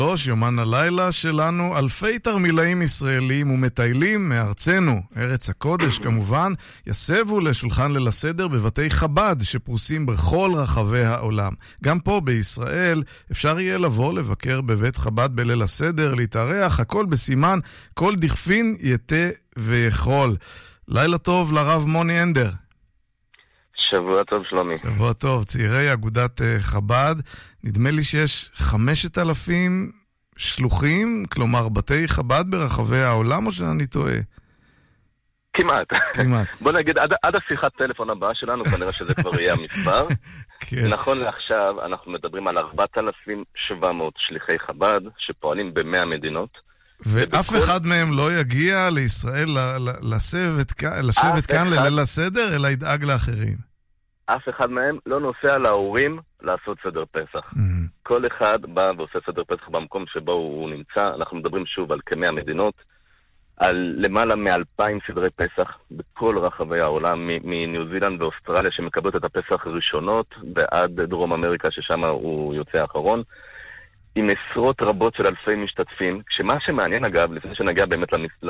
יומן הלילה שלנו, אלפי תרמילאים ישראלים ומטיילים מארצנו, ארץ הקודש כמובן, יסבו לשולחן ליל הסדר בבתי חב"ד שפרוסים בכל רחבי העולם. גם פה בישראל אפשר יהיה לבוא לבקר בבית חב"ד בליל הסדר, להתארח, הכל בסימן, כל דכפין יתה ויכול. לילה טוב לרב מוני הנדר. שבוע טוב שלומי. שבוע טוב, צעירי אגודת חב"ד. נדמה לי שיש 5,000 שלוחים, כלומר בתי חב"ד ברחבי העולם, או שאני טועה? כמעט. בוא נגיד, עד השיחת טלפון הבאה שלנו, כנראה שזה כבר יהיה המספר. נכון לעכשיו, אנחנו מדברים על 4,700 שליחי חב"ד, שפועלים ב100 מדינות. ואף אחד מהם לא יגיע לישראל לשבת כאן לליל הסדר, אלא ידאג לאחרים. אף אחד מהם לא נוסע להורים לעשות סדר פסח. כל אחד בא ועושה סדר פסח במקום שבו הוא נמצא. אנחנו מדברים שוב על כ100 מדינות, על למעלה מ2,000 סדרי פסח בכל רחבי העולם, מניו זילנד ואוסטרליה שמקבלות את הפסח הראשונות, ועד דרום אמריקה ששם הוא יוצא האחרון, עם עשרות רבות של אלפי משתתפים, כשמה שמעניין אגב, לפני שנגיע באמת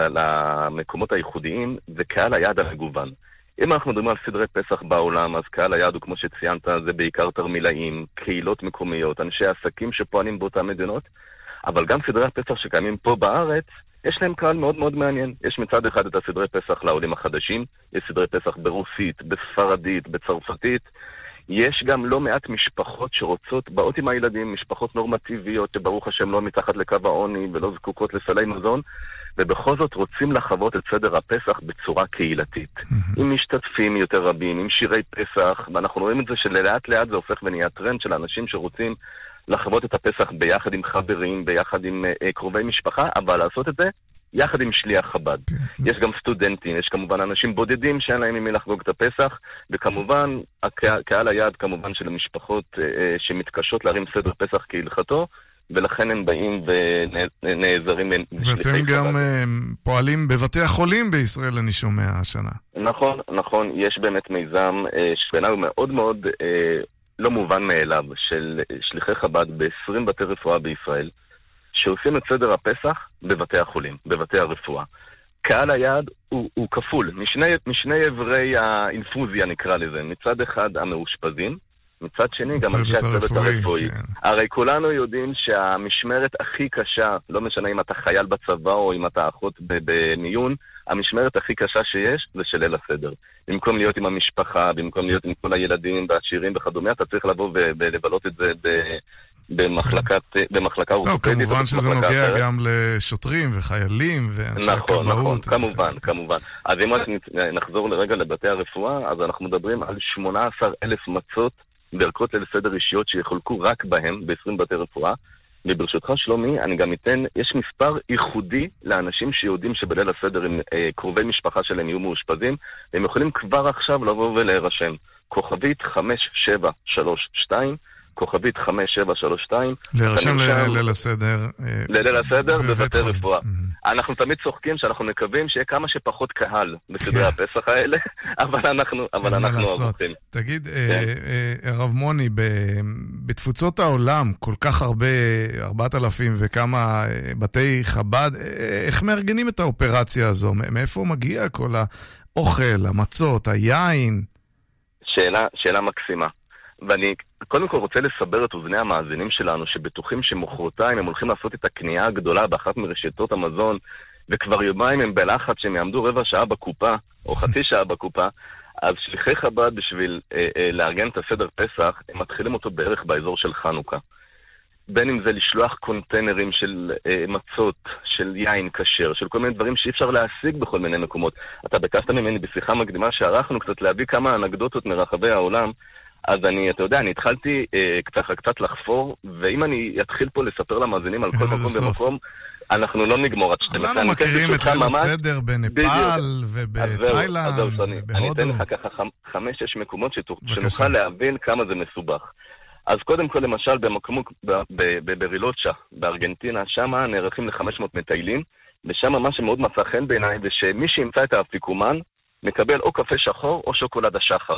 למקומות הייחודיים, זה קהל היעד המגוון. אם אנחנו מדברים על סדרי פסח בעולם, אז קהל היעד הוא כמו שציינת, זה בעיקר תרמילאים, קהילות מקומיות, אנשי עסקים שפועלים באותן מדינות, אבל גם סדרי הפסח שקיימים פה בארץ, יש להם קהל מאוד מאוד מעניין. יש מצד אחד את הסדרי פסח לעולים החדשים, יש סדרי פסח ברוסית, בספרדית, בצרפתית, יש גם לא מעט משפחות שרוצות, באות עם הילדים, משפחות נורמטיביות שברוך השם לא מתחת לקו העוני ולא זקוקות לסלי מזון, ובכל זאת רוצים לחוות את סדר הפסח בצורה קהילתית. עם משתתפים יותר רבים, עם שירי פסח, ואנחנו רואים את זה שלאט לאט זה הופך ונהיה טרנד של אנשים שרוצים לחוות את הפסח ביחד עם חברים, ביחד עם קרובי משפחה, אבל לעשות את זה יחד עם שליח חב"ד. יש גם סטודנטים, יש כמובן אנשים בודדים שאין להם עם מי לחגוג את הפסח, וכמובן, קהל היעד כמובן של המשפחות שמתקשות להרים סדר פסח כהלכתו, ולכן הם באים ונעזרים ואתם גם פועלים בבתי החולים בישראל, אני שומע השנה. נכון, יש באמת מיזם שבעיניי הוא מאוד מאוד לא מובן מאליו, של שליחי חב"ד ב20 בתי רפואה בישראל, שעושים את סדר הפסח בבתי החולים, בבתי הרפואה. קהל היעד הוא כפול, משני עברי האינפוזיה נקרא לזה, מצד אחד המאושפזים, מצד שני גם אנשי הצוות הרפואי. כן. הרי כולנו יודעים שהמשמרת הכי קשה, לא משנה אם אתה חייל בצבא או אם אתה אחות במיון, המשמרת הכי קשה שיש זה של ליל הסדר. במקום להיות עם המשפחה, במקום להיות עם כל הילדים והשירים וכדומה, אתה צריך לבוא ולבלות את זה במחלקה אורתופדית. כמובן שזה נוגע גם לשוטרים וחיילים ואנשי הכבאות. נכון, כמובן. אז אם נחזור לרגע לבתי הרפואה, אז אנחנו מדברים על 18,000 מצות וערכות ליל סדר אישיות שיחולקו רק בהם ב20 בתי רפואה. וברשותך שלומי, אני גם אתן, יש מספר ייחודי לאנשים שיודעים שבליל הסדר עם קרובי משפחה שלהם יהיו מאושפזים, הם יכולים כבר עכשיו לבוא ולהירשם. כוכבית 5732, כוכבית 5732. להירשם ליל הסדר. ליל הסדר בבתי רפואה. אנחנו תמיד צוחקים שאנחנו מקווים שיהיה כמה שפחות קהל בסדרי הפסח האלה, אבל אנחנו ערוכים. תגיד, הרב מוני, בתפוצות העולם, כל כך הרבה, 4,000 וכמה בתי חב"ד, איך מארגנים את האופרציה הזו? מאיפה מגיע כל האוכל, המצות, היין? שאלה מקסימה. ואני קודם כל רוצה לסבר את אוזני המאזינים שלנו שבטוחים שמחרתיים הם הולכים לעשות את הקנייה הגדולה באחת מרשתות המזון, וכבר יומיים הם בלחץ שהם יעמדו רבע שעה בקופה או חצי שעה בקופה. אז שליחי חב"ד בשביל לארגן את הסדר פסח, הם מתחילים אותו בערך באזור של חנוכה. בין אם זה לשלוח קונטיינרים של מצות, של יין כשר, של כל מיני דברים שאי אפשר להשיג בכל מיני מקומות. אתה ביקשת ממני בשיחה מקדימה שערכנו קצת להביא כמה אנקדוטות מרחבי העולם, אז אני התחלתי קצת לחפור, ואם אני אתחיל פה לספר למאזינים על כל מקום במקום, אנחנו לא נגמור עד 12. כולנו מכירים את ליל הסדר בנפאל ובתאילנד ובהודו. אני אתן לך ככה 5-6 מקומות שנוכל להבין כמה זה מסובך. אז קודם כל למשל בברילוצ'ה, בארגנטינה, שם נערכים ל500 מטיילים, ושם מה שמאוד מצא חן בעיניי זה שמי שימצא את האפיקומן מקבל או קפה שחור או שוקולד השחר.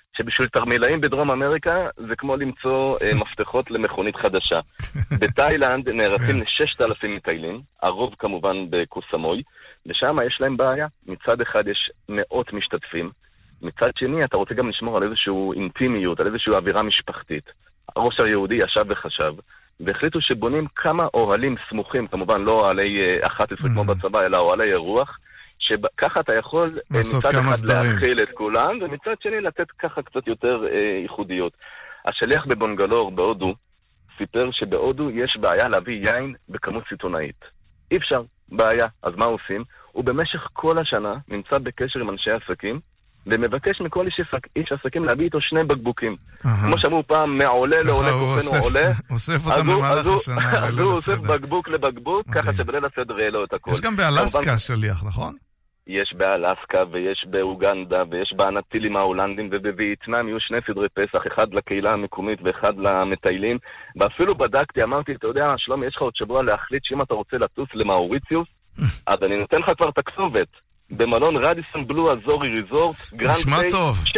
שבשביל תרמילאים בדרום אמריקה זה כמו למצוא מפתחות למכונית חדשה. בתאילנד נערכים ל6,000 מטיילים, הרוב כמובן בקוסמוי, ושם יש להם בעיה. מצד אחד יש מאות משתתפים, מצד שני אתה רוצה גם לשמור על איזשהו אינטימיות, על איזשהו אווירה משפחתית. הראש היהודי ישב וחשב, והחליטו שבונים כמה אוהלים סמוכים, כמובן לא אוהלי 11 כמו בצבא, אלא אוהלי אירוח, שככה אתה יכול מצד אחד להכיל את כולם, ומצד שני לתת ככה קצת יותר ייחודיות. השליח בבונגלור, בהודו, סיפר שבהודו יש בעיה להביא יין בכמות סיטונאית. אי אפשר, בעיה. אז מה עושים? הוא במשך כל השנה נמצא בקשר עם אנשי עסקים, ומבקש מכל איש עסקים להביא איתו 2 בקבוקים. כמו שאמרו פעם, מעולה לעולה כופנו עולה. אוסף אותם במהלך השנה. אז הוא אוסף בקבוק לבקבוק, ככה שבליל הסדר יהיה לו את הכל. יש גם באלסקה שליח, נכון? יש באלסקה ויש באוגנדה ויש באנטילים ההולנדים ובווייטנאם יהיו 2 סדרי פסח, אחד לקהילה המקומית ואחד למטיילים. ואפילו בדקתי, אמרתי, אתה יודע, שלומי, יש לך עוד שבוע להחליט שאם אתה רוצה לטוס למאוריציוס, אז אני נותן לך כבר את הכתובת. במלון רדיסון בלו אזורי ריזורט, גרנד פייס,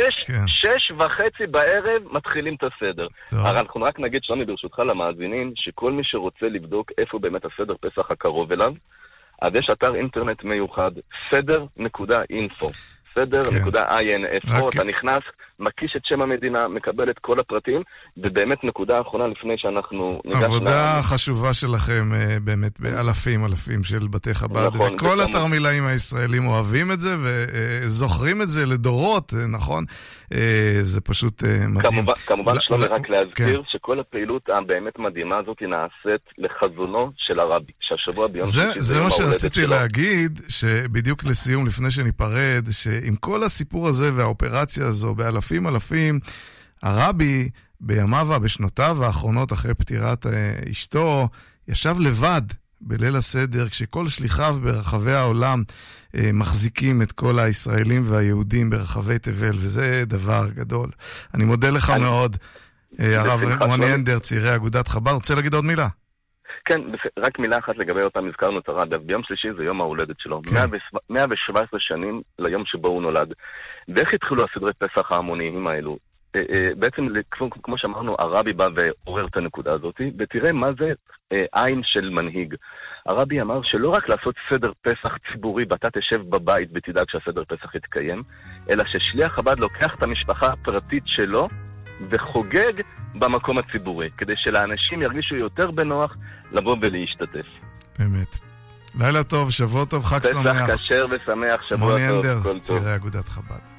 6:30 בערב מתחילים את הסדר. הרי אנחנו רק נגיד, שלומי, ברשותך למאזינים, שכל מי שרוצה לבדוק איפה באמת הסדר פסח הקרוב אליו, אז יש אתר אינטרנט מיוחד, סדר.info, סדר.info, אתה נכנס, מקיש את שם המדינה, מקבל את כל הפרטים, ובאמת נקודה האחרונה לפני שאנחנו ניגש... עבודה חשובה שלכם באמת באלפים של בתי חב"ד, וכל התרמילאים הישראלים אוהבים את זה, וזוכרים את זה לדורות, נכון? זה פשוט מדהים. כמובן שלומי, רק להזכיר שכל הפעילות הבאמת מדהימה הזאת נעשית לחזונו של הרבי, שהשבוע ביום שישי זה מה שרציתי להגיד, שבדיוק לסיום, לפני שניפרד, שעם כל הסיפור הזה והאופרציה הזו, אלפים, הרבי בימיו ובשנותיו האחרונות אחרי פטירת אשתו, ישב לבד בליל הסדר, כשכל שליחיו ברחבי העולם מחזיקים את כל הישראלים והיהודים ברחבי תבל, וזה דבר גדול. אני מודה לך מאוד, הרב רוני אנדר, צעירי אגודת חב"ד. רוצה להגיד עוד מילה? כן, רק מילה אחת לגבי אותם, הזכרנו את הרב, ביום שלישי זה יום ההולדת שלו, 117 שנים ליום שבו הוא נולד. ואיך התחילו הסדרי פסח ההמוניים האלו? בעצם, כמו שאמרנו, הרבי בא ועורר את הנקודה הזאת, ותראה מה זה עין של מנהיג. הרבי אמר שלא רק לעשות סדר פסח ציבורי, ואתה תשב בבית ותדאג שהסדר פסח יתקיים, אלא ששליח חב"ד לוקח את המשפחה הפרטית שלו, וחוגג במקום הציבורי, כדי שלאנשים ירגישו יותר בנוח לבוא ולהשתתף. באמת. לילה טוב, שבוע טוב, חג שמח. פסח כשר ושמח, שבוע טוב, רוני אנדר, כל טוב. צעירי אגודת חב"ד.